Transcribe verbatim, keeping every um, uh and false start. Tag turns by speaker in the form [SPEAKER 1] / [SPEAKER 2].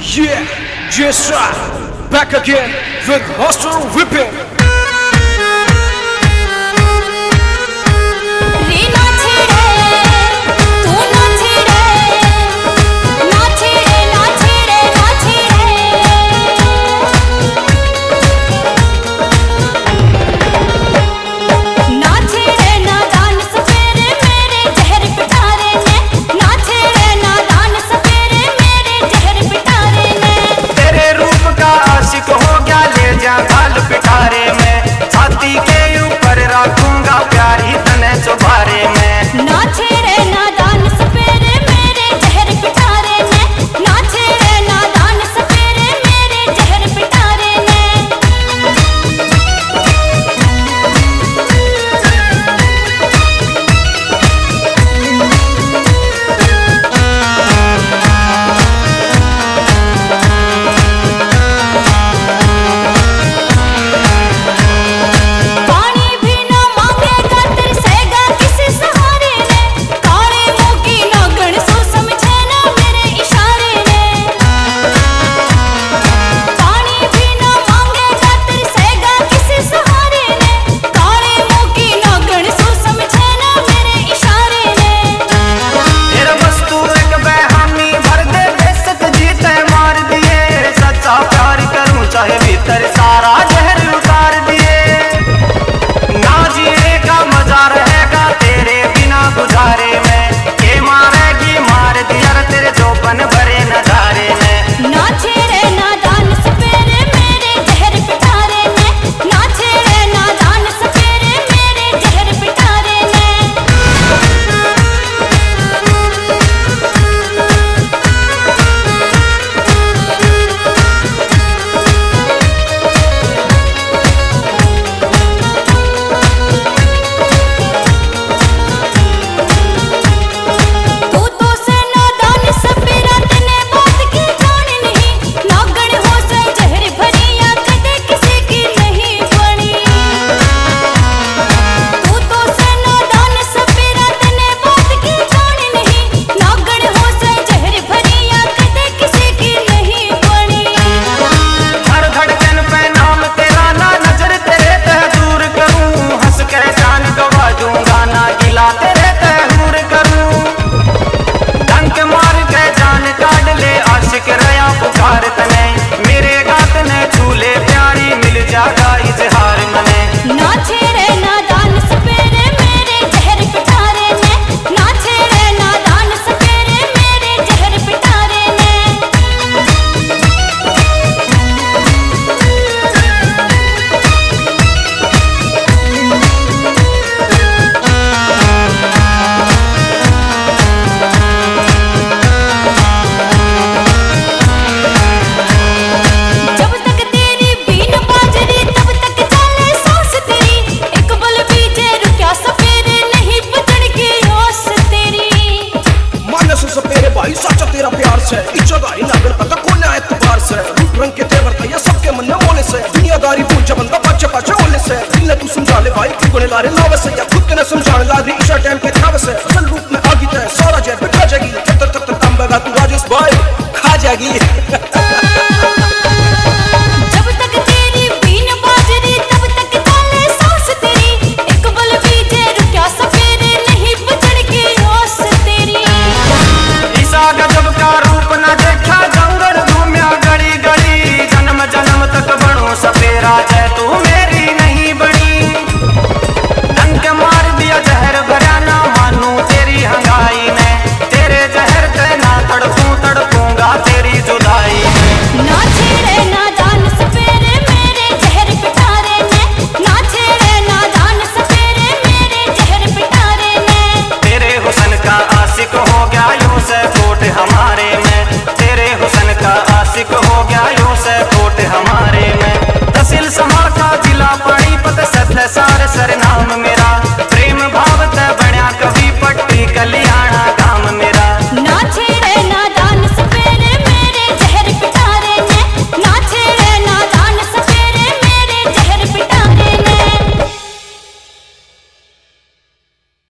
[SPEAKER 1] Yeah, just right. Back again with Master Whipping.
[SPEAKER 2] पिटारे में छाती के ऊपर रखूंगा प्यार ही तने चुबारे में।
[SPEAKER 3] ना छेड़े नादान सपेरे मेरे जहर पिटारे में, ना छेड़े नादान सपेरे मेरे जहर पिटारे में।
[SPEAKER 2] चाहे भीतर सारा जहर उतार दिए, ना जीने का मजा रहेगा तेरे बिना गुजारे में। के मारेगी मार दिया तेरे जोबन भरे नजारे में।
[SPEAKER 3] ना छेड़े नादान सपेरे मेरे जहर पिटारे में, ना छेड़े नादान सपेरे मेरे जहर पिटारे में। मेरे गात ने छूले प्यारी मिल जागा इजहार मने। ना छेड़े नादान सपेरे मेरे जहर पिटारे में, ना छेड़े नादान सपेरे मेरे जहर पिटारे में।
[SPEAKER 1] भाई सच्चा तेरा प्यार से इज्जत आई लागण पता कोने एतबार से। रूप रंग के तेवर था ये सबके मन में मोले से, दुनियादारी भूल जा बंदा बच्चे पाछे ओले से। दिल ने तू समझा ले भाई तू गुने लारे लावे से, या खुद के ने समझाने ला रही इशा टाइम के थावे से।